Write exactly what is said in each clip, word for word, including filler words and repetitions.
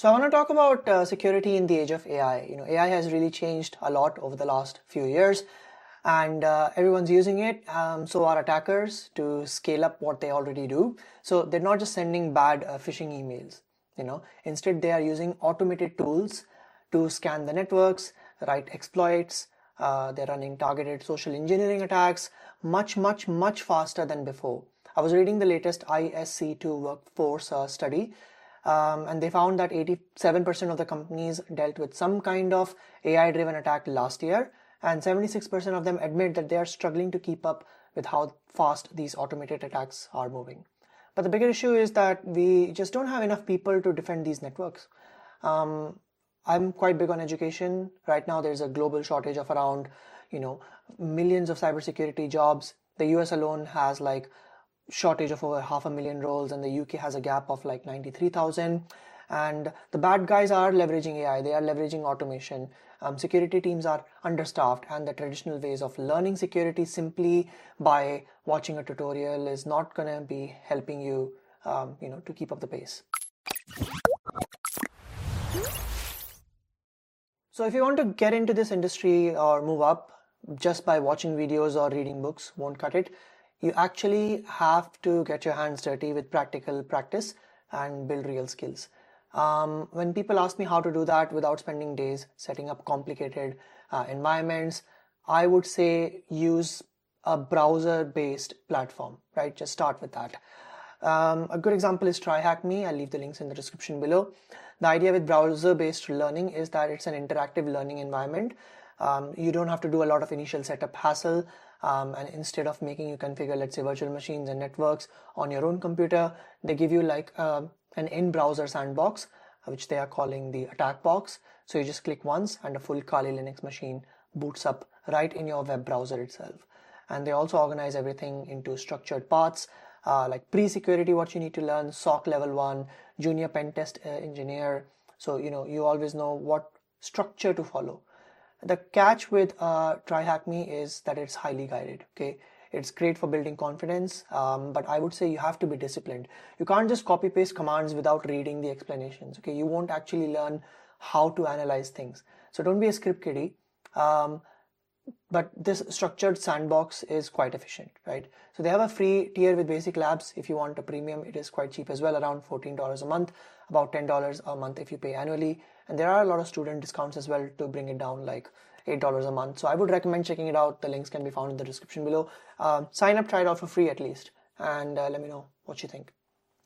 So I want to talk about uh, security in the age of A I. You know, A I has really changed a lot over the last few years, and uh, everyone's using it. Um, so are attackers to scale up what they already do. So they're not just sending bad uh, phishing emails. You know, instead they are using automated tools to scan the networks, write exploits. Uh, they're running targeted social engineering attacks much, much, much faster than before. I was reading the latest I S C two workforce uh, study. Um, and they found that eighty-seven percent of the companies dealt with some kind of A I-driven attack last year, and seventy-six percent of them admit that they are struggling to keep up with how fast these automated attacks are moving. But the bigger issue is that we just don't have enough people to defend these networks. Um, I'm quite big on education. Right now, there's a global shortage of around, you know, millions of cybersecurity jobs. The U S alone has like shortage of over half a million roles, and the U K has a gap of like ninety-three thousand. And the bad guys are leveraging A I, they are leveraging automation. Um, security teams are understaffed, and the traditional ways of learning security simply by watching a tutorial is not going to be helping you, um, you know, to keep up the pace. So if you want to get into this industry or move up, just by watching videos or reading books won't cut it. You actually have to get your hands dirty with practical practice and build real skills. Um, when people ask me how to do that without spending days setting up complicated uh, environments, I would say use a browser-based platform, right? Just start with that. Um, a good example is TryHackMe. I'll leave the links in the description below. The idea with browser-based learning is that it's an interactive learning environment. Um, you don't have to do a lot of initial setup hassle. Um, and instead of making you configure, let's say, virtual machines and networks on your own computer, they give you like uh, an in-browser sandbox, which they are calling the attack box. So you just click once and a full Kali Linux machine boots up right in your web browser itself. And they also organize everything into structured paths, uh, like pre-security, what you need to learn, S O C level one, junior pen test uh, engineer. So, you know, you always know what structure to follow. The catch with uh, TryHackMe is that it's highly guided. Okay, it's great for building confidence, um, but I would say you have to be disciplined. You can't just copy paste commands without reading the explanations. Okay, you won't actually learn how to analyze things. So don't be a script kiddie. Um, but this structured sandbox is quite efficient, right? So they have a free tier with Basic Labs. If you want a premium, it is quite cheap as well, around fourteen dollars a month, about ten dollars a month if you pay annually. And there are a lot of student discounts as well to bring it down, like eight dollars a month. So I would recommend checking it out. The links can be found in the description below. Um, sign up, try it out for free at least, and uh, let me know what you think.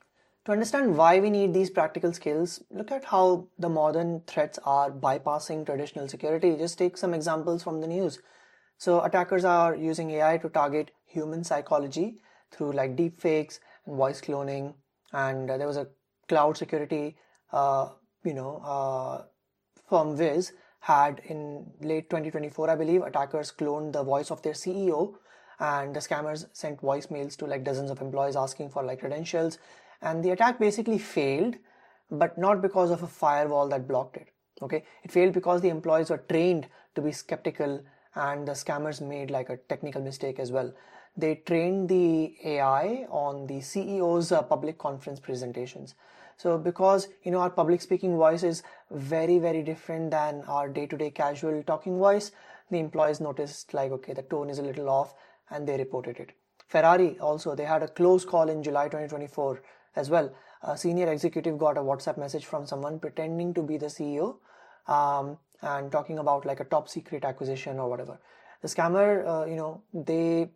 To understand why we need these practical skills, look at how the modern threats are bypassing traditional security. Just take some examples from the news. So attackers are using A I to target human psychology through like deepfakes and voice cloning. And uh, there was a cloud security, uh, you know, uh, firm Wiz had in late twenty twenty-four, I believe, attackers cloned the voice of their C E O, and the scammers sent voicemails to like dozens of employees asking for like credentials. And the attack basically failed, but not because of a firewall that blocked it. Okay, it failed because the employees were trained to be skeptical, and the scammers made like a technical mistake as well. They trained the A I on the C E O's uh, public conference presentations. So because, you know, our public speaking voice is very, very different than our day-to-day casual talking voice, the employees noticed like, okay, the tone is a little off, and they reported it. Ferrari also, they had a close call in July twenty twenty-four as well. A senior executive got a WhatsApp message from someone pretending to be the C E O um, and talking about like a top secret acquisition or whatever. The scammer, uh, you know, they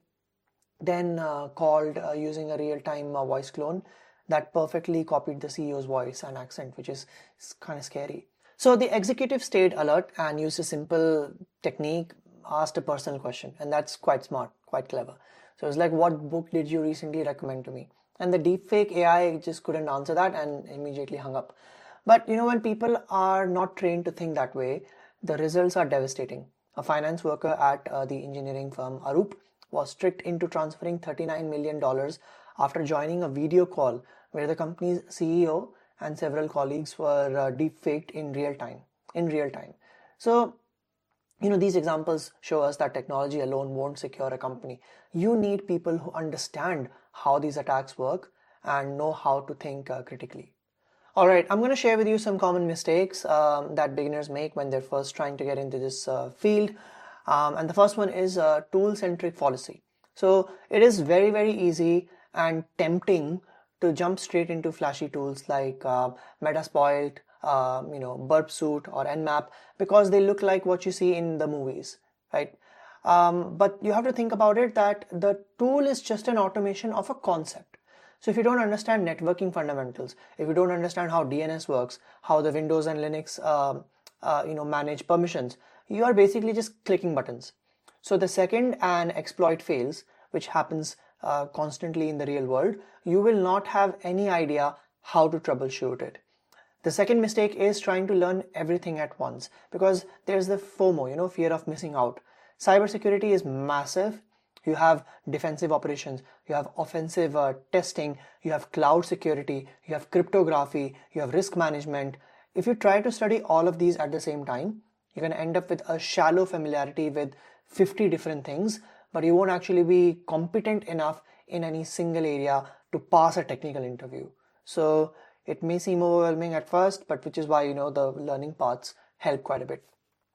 then uh, called uh, using a real-time uh, voice clone that perfectly copied the C E O's voice and accent, which is kind of scary. So the executive stayed alert and used a simple technique, asked a personal question, and that's quite smart, quite clever. So it's like, what book did you recently recommend to me? And the deepfake A I just couldn't answer that and immediately hung up. But you know, when people are not trained to think that way, the results are devastating. A finance worker at uh, the engineering firm Arup was tricked into transferring thirty-nine million dollars after joining a video call where the company's C E O and several colleagues were uh, deepfaked in real time. In real time. So, you know, these examples show us that technology alone won't secure a company. You need people who understand how these attacks work and know how to think uh, critically. All right, I'm going to share with you some common mistakes um, that beginners make when they're first trying to get into this uh, field. Um, and the first one is uh, tool-centric fallacy. So it is very, very easy and tempting to jump straight into flashy tools like uh, Metasploit, um, you know, Burpsuit or Nmap because they look like what you see in the movies, right? Um, but you have to think about it that the tool is just an automation of a concept. So if you don't understand networking fundamentals, if you don't understand how D N S works, how the Windows and Linux uh, uh, you know, manage permissions, you are basically just clicking buttons. So the second an exploit fails, which happens uh, constantly in the real world, you will not have any idea how to troubleshoot it. The second mistake is trying to learn everything at once because there's the FOMO, you know, fear of missing out. Cybersecurity is massive. You have defensive operations, you have offensive uh, testing, you have cloud security, you have cryptography, you have risk management. If you try to study all of these at the same time, you're going to end up with a shallow familiarity with fifty different things, but you won't actually be competent enough in any single area to pass a technical interview. So it may seem overwhelming at first, but which is why, you know, the learning paths help quite a bit.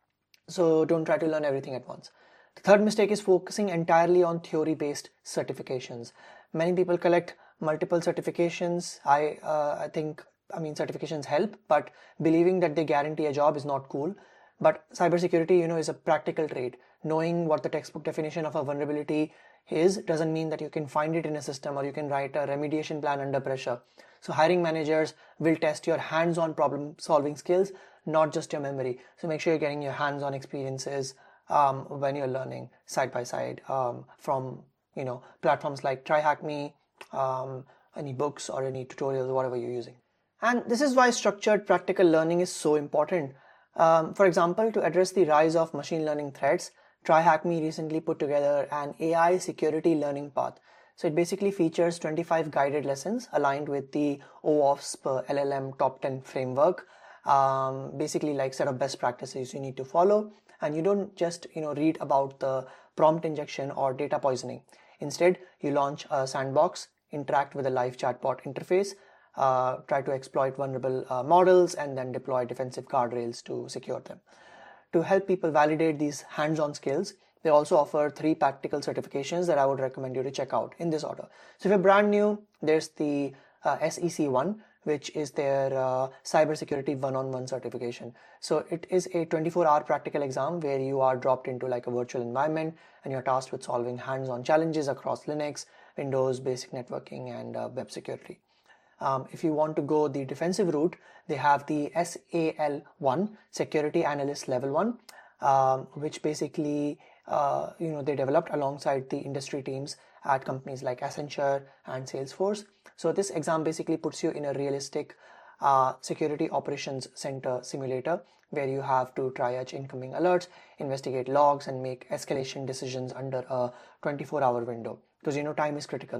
So don't try to learn everything at once. The third mistake is focusing entirely on theory-based certifications. Many people collect multiple certifications. I, uh, I think, I mean, certifications help, but believing that they guarantee a job is not cool. But cybersecurity, you know, is a practical trade. Knowing what the textbook definition of a vulnerability is doesn't mean that you can find it in a system or you can write a remediation plan under pressure. So hiring managers will test your hands-on problem-solving skills, not just your memory. So make sure you're getting your hands-on experiences um, when you're learning side by side um, from, you know, platforms like TryHackMe, um, any books or any tutorials, whatever you're using. And this is why structured practical learning is so important. Um, for example, to address the rise of machine learning threats, TryHackMe recently put together an A I security learning path. So it basically features twenty-five guided lessons aligned with the OWASP L L M top ten framework. Um, basically like set of best practices you need to follow. And you don't just, you know, read about the prompt injection or data poisoning. Instead, you launch a sandbox, interact with a live chatbot interface, uh, try to exploit vulnerable uh, models, and then deploy defensive guardrails to secure them. To help people validate these hands-on skills, they also offer three practical certifications that I would recommend you to check out in this order. So if you're brand new, there's the uh, S E C one, which is their uh, cybersecurity one-on-one certification. So it is a twenty-four hour practical exam where you are dropped into like a virtual environment and you're tasked with solving hands-on challenges across Linux, Windows, basic networking, and uh, web security. Um, if you want to go the defensive route, they have the S A L one, Security Analyst Level one, um, which basically, uh, you know, they developed alongside the industry teams at companies like Accenture and Salesforce. So this exam basically puts you in a realistic uh, security operations center simulator where you have to triage incoming alerts, investigate logs, and make escalation decisions under a twenty-four hour window because, you know, time is critical.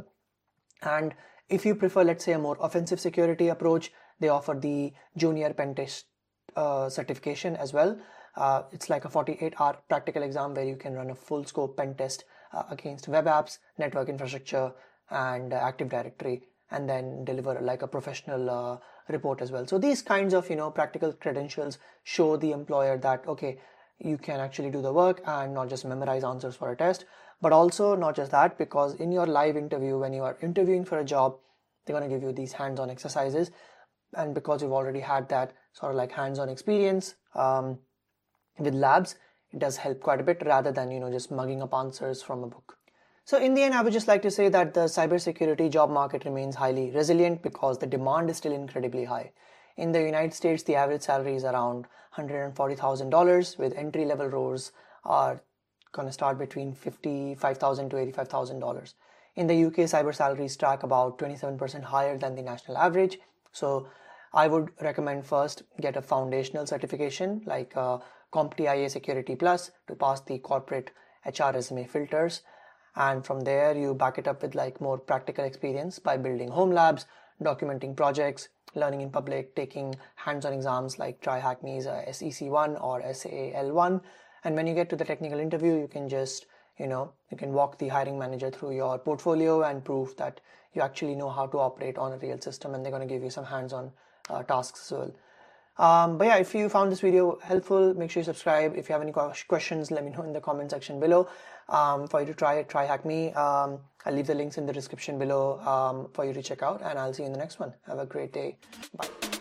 And if you prefer, let's say, a more offensive security approach, they offer the Junior Pentest uh, certification as well. Uh, it's like a forty-eight hour practical exam where you can run a full scope pen test uh, against web apps, network infrastructure, and uh, Active Directory, and then deliver like a professional uh, report as well. So these kinds of, you know, practical credentials show the employer that, okay, you can actually do the work and not just memorize answers for a test. But also not just that, because in your live interview, when you are interviewing for a job, they're going to give you these hands-on exercises. And because you've already had that sort of like hands-on experience um, with labs, it does help quite a bit rather than, you know, just mugging up answers from a book. So in the end, I would just like to say that the cybersecurity job market remains highly resilient because the demand is still incredibly high. In the United States, the average salary is around one hundred forty thousand dollars, with entry-level roles are going to start between fifty-five thousand dollars to eighty-five thousand dollars. In the U K, cyber salaries track about twenty-seven percent higher than the national average. So I would recommend first get a foundational certification like uh, CompTIA Security Plus to pass the corporate H R resume filters. And from there, you back it up with like more practical experience by building home labs, documenting projects, learning in public, taking hands-on exams like TryHackMe's uh, S E C one or S A L one. And when you get to the technical interview, you can just, you know, you can walk the hiring manager through your portfolio and prove that you actually know how to operate on a real system, and they're going to give you some hands-on uh, tasks as well. Um, but yeah, if you found this video helpful, make sure you subscribe. If you have any questions, let me know in the comment section below. Um, for you to try it, try HackMe. Um, I'll leave the links in the description below um, for you to check out, and I'll see you in the next one. Have a great day. Bye.